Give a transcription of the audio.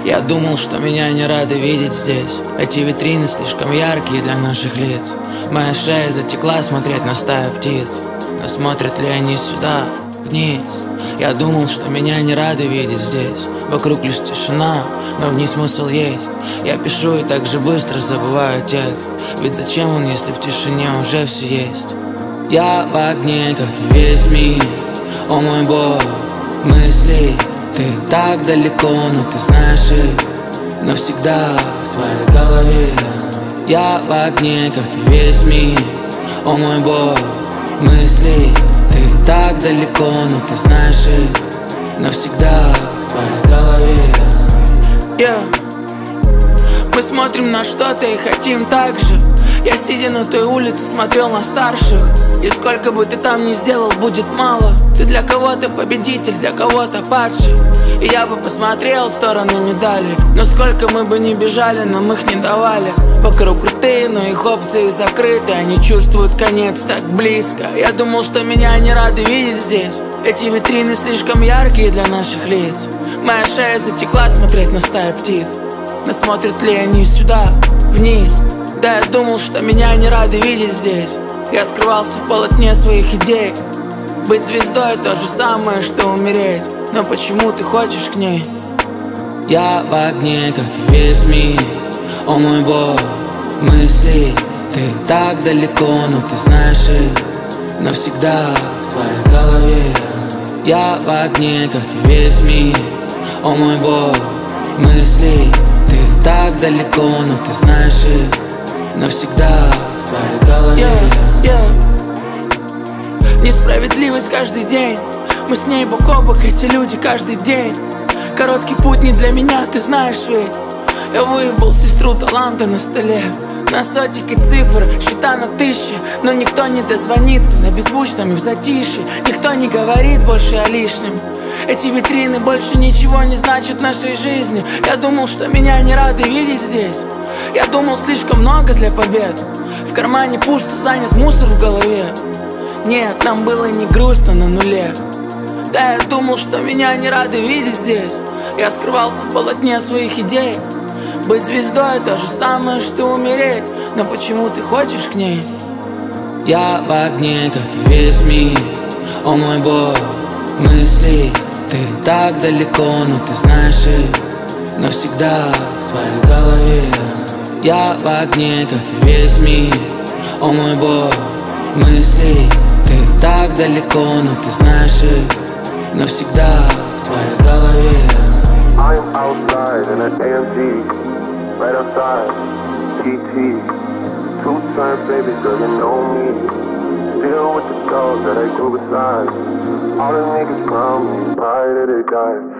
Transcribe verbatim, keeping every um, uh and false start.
Я думал, что меня не рады видеть здесь. Эти витрины слишком яркие для наших лиц. Моя шея затекла смотреть на стаю птиц. Но смотрят ли они сюда, вниз? Я думал, что меня не рады видеть здесь. Вокруг лишь тишина, но в ней смысл есть. Я пишу и так же быстро забываю текст. Ведь зачем он, если в тишине уже все есть? Я в огне, как и весь мир. О мой Бог, мысли. Ты так далеко, но ты знаешь их навсегда в твоей голове. Я в огне, как и весь мир. О мой Бог, мысли. Ты так далеко, но ты знаешь их навсегда в твоей голове. yeah. Мы смотрим на что-то и хотим так же. Я, сидя на той улице, смотрел на старших. И сколько бы ты там ни сделал, будет мало. Ты для кого-то победитель, для кого-то падший. И я бы посмотрел в стороны медалей. Но сколько мы бы ни бежали, нам их не давали. Вокруг крутые, но их опции закрыты. Они чувствуют конец так близко. Я думал, что меня не рады видеть здесь. Эти витрины слишком яркие для наших лиц. Моя шея затекла смотреть на стаю птиц. Но смотрят ли они сюда, вниз? Да, я думал, что меня не рады видеть здесь. Я скрывался в полотне своих идей. Быть звездой то же самое, что умереть. Но почему ты хочешь к ней? Я в огне, как и весь мир. О мой Бог, мысли. Ты так далеко, но ты знаешь их навсегда в твоей голове. Я в огне, как и весь мир. О мой Бог, мысли. Ты так далеко, но ты знаешь их навсегда в твоей голове. yeah, yeah. Несправедливость каждый день. Мы с ней бок о бок, эти люди каждый день. Короткий путь не для меня, ты знаешь ведь. Я выебал сестру таланта на столе. На сотик и цифр, счета на тысячи. Но никто не дозвонится на беззвучном и в затишье. Никто не говорит больше о лишнем. Эти витрины больше ничего не значат в нашей жизни. Я думал, что меня не рады видеть здесь. Я думал, слишком много для побед. В кармане пусто, занят мусор в голове. Нет, нам было не грустно на нуле. Да, я думал, что меня не рады видеть здесь. Я скрывался в полотне своих идей. Быть звездой то же самое, что умереть. Но почему ты хочешь к ней? Я в огне, как и весь мир. О мой Бог, мысли. Ты так далеко, но ты знаешь их навсегда в твоей голове. Я в огне, как и весь мир. О мой Бог, мысли. Ты так далеко, но ты знаешь их навсегда в твоей голове. I am outside in an A M G, right outside, T T. Two turn baby girl, you know me. Still with the girls that I grew beside. All the niggas around me, pride of the guy.